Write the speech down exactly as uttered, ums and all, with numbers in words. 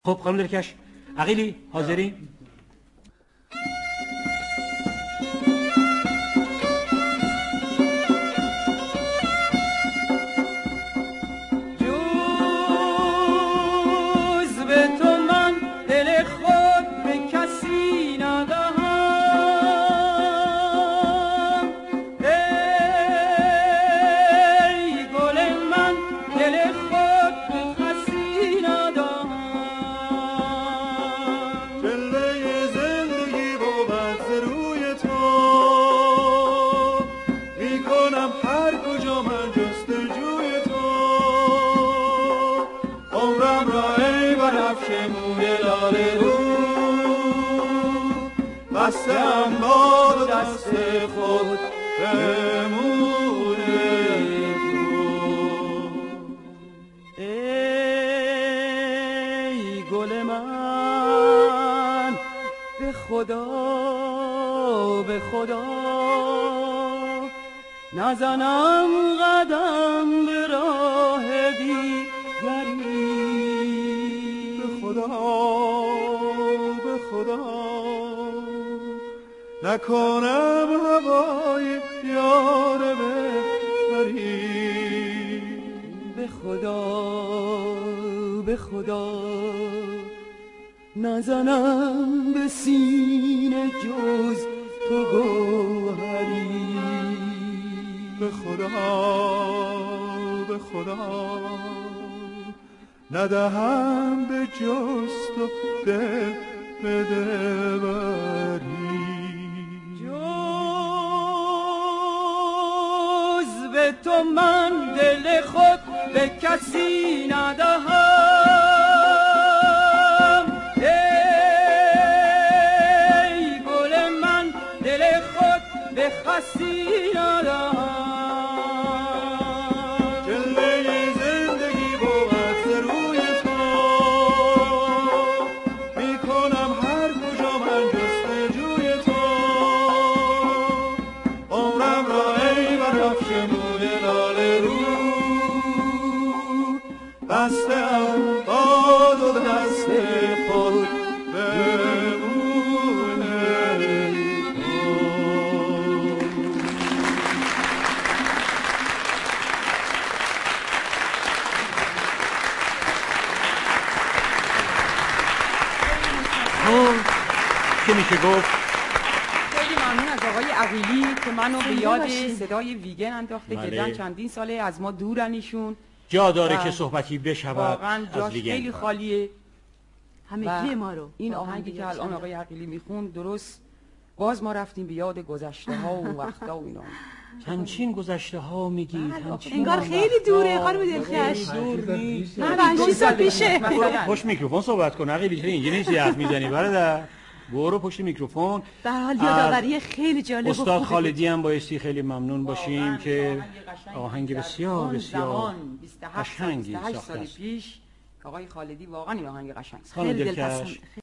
خب خانم درکش، عقیلی حاضری؟ بستم با دست خود به موی تو. ای گل من به خدا به خدا نزنم قدم به راه دیگری. به خدا به خدا نکنم هوای یار ببری. به خدا به خدا نزنم به سینه جز تو گوهری. به خدا به خدا ندهم به جز تو دل بده بری. به تو من دل خود به کسی ندهم. ای گل من دل خود به کسی ندهم. جلوه زندگی بود ز روی تو میکنم هر کجا من جستجوی تو. عمرم را ای بنفشه بستم با دو دست خود به موی تو. چه میشه گفت؟ خیلی ممنون از آقای عقیلی که منو به یاد صدای ویگن انداخته که دن چندین ساله از ما دورن ایشون. جا داره که صحبتی بشود. واقعا جاش خیلی خالیه همگی ما رو. این آهنگی که الان آقای عقیلی میخوند درست باز ما رفتیم به یاد گذشته ها و وقتا و اینا. همچین گذشته ها میگید، انگار خیلی دوره خانم دلکش. دور نیست. من پنج سال پیشه. پشت میکروفون صحبت کن عقیلی، چرا اینجوری نیستی حرف میزنی برادر؟ برو پشت میکروفون. در حال یادآوری خیلی جالب و خوبه. استاد خالدی هم بایستی خیلی ممنون باشیم که آهنگ بسیار بسیار قشنگی ساخته است. پیش آقای خالدی واقعا این آهنگ قشنگ خیلی دلپسند.